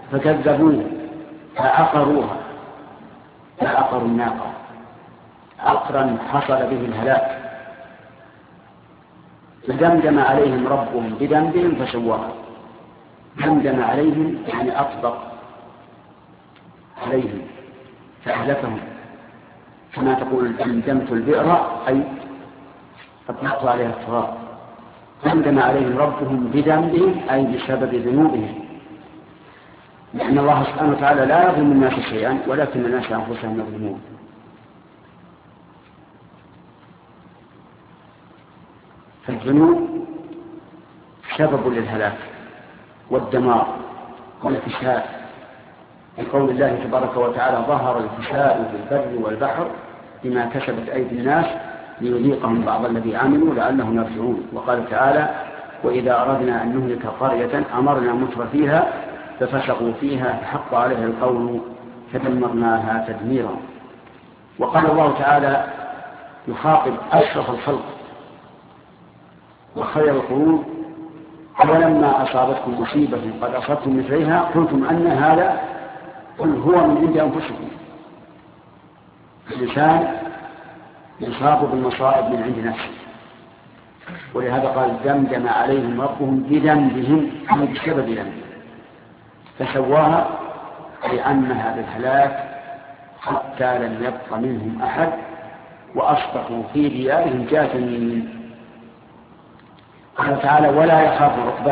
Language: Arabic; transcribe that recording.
فكذبوه فعقروها، فعقروا الناقة عقرا حصل به الهلاك، فدمدم عليهم ربهم بذنبهم فسواها. دمدم عليهم يعني أطبق عليهم فأهلكهم، كما تقول دمدمت البئر أي أطلقت عليها التراب. دمدم عليهم ربهم بذنبهم أي بسبب ذنوبهم، لأن الله سبحانه وتعالى لا يظلم الناس شيئا ولكن الناس أنفسهم يظلمون. فالذنوب سبب للهلاك والدمار والفساد، لقول الله تبارك وتعالى ظهر الفساد في البر والبحر بما كسبت أيدي الناس ليذيقهم بعض الذي عملوا لعلهم يرجعون. وقال تعالى وإذا أردنا أن نهلك قرية أمرنا متر فيها ففسقوا فيها فحق عليها القول فدمرناها تدميرا. وقال الله تعالى يخاطب أشرف الخلق وخير القلوب ولما أصابتكم مصيبة قد أصبتم مثليها قلتم أن هذا قل هو من عند أنفسكم. الإنسان يصاب بالمصائب من عند نفسه، ولهذا قال دمدم عليهم ربهم بذنبهم أي بسبب ذنبهم فسواها، لأنها بالهلاك حتى لم يبق منهم أحد وأصبحوا في ديارهم جاثمين. قال تعالى ولا يخاف عقباها